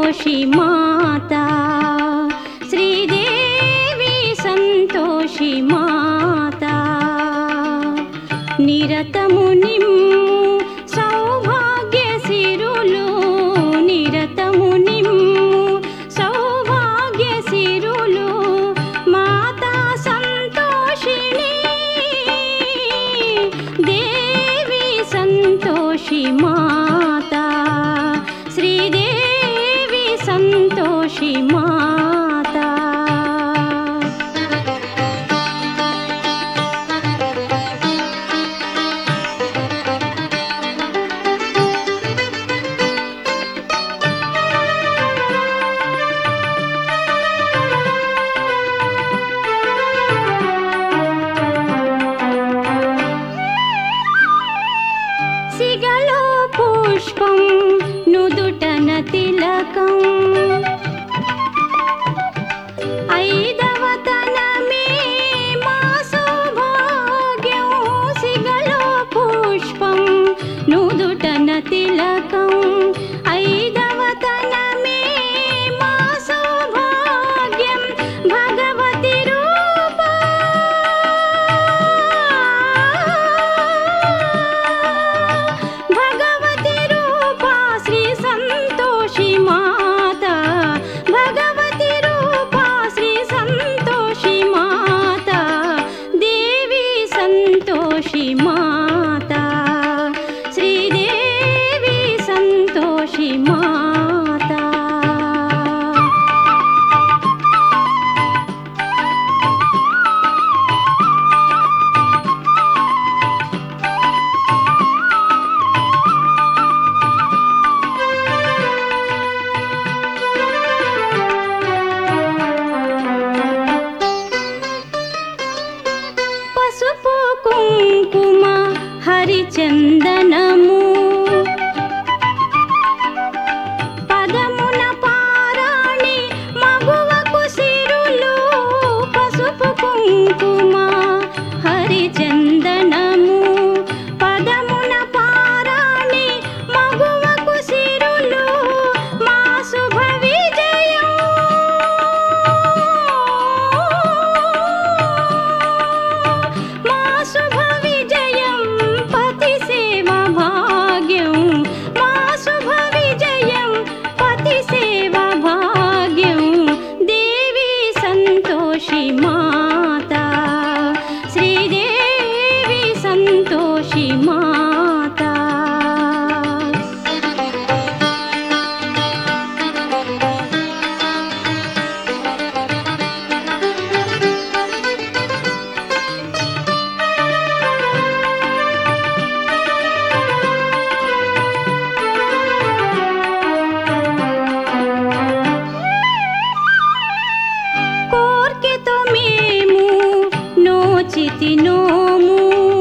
సంతోషి మాతా శ్రీదేవి సంతోషి మాతా నిరతము నిమ్ము సౌభాగ్య సిరులు నిరతము నిమ్ము సౌభాగ్య సిరులు మాతా సంతోషిని దేవి సంతోషి మాతా శ్రీదేవి సంతోషి మాతా సిగలో పుష్పం నుదుటన తిలకం ఐదవతనమే మా సౌభాగ్యం సిగలో పుష్పం నుదుటన తిలకం ఐదవతనమే మా సౌభాగ్యం భగవతి రూపా భగవతి రూపా శ్రీ సంతోషి మాతా భగవతి రూపా శ్రీ సంతోషి మాతా దేవి సంతోషి మాతా శ్రీదేవి సంతోషి మాతా పసుపు కుంకుమ హరిచందనము పదమున పారాణి మగువకు సిరులు పసుపు కుంకుమ హరిచందనము పదమున పారాణి మగువకు సిరులు మా శుభ విజయం మా శుభ విజయం పతి సేవ భాగ్యం మా శుభ విజయం పతి సేవ భాగ్యం దేవి సంతోషి మాతా శ్రీదేవి సంతోషి మాతా కోర్కెతో మేము నోచితి నోము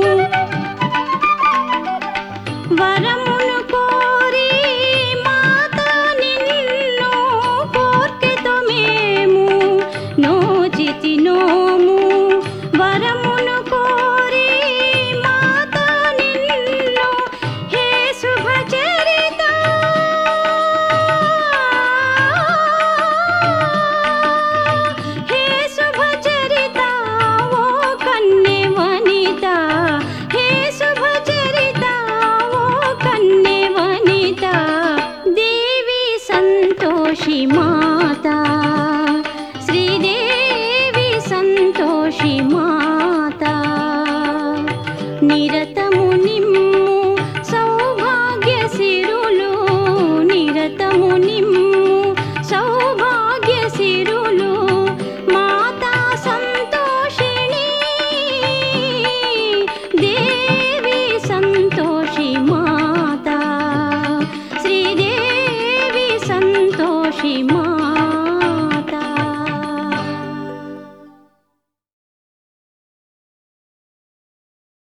వరమును కోరి మాతా నిన్ను కోర్కెతో మేము నోచితి నోము వరమును కోరి మాతా నిన్ను హే శుభచరిత హే శుభచరిత ఓ కన్నె వనిత హే శుభచరిత ఓ కన్నె వనిత దేవి సంతోషి మా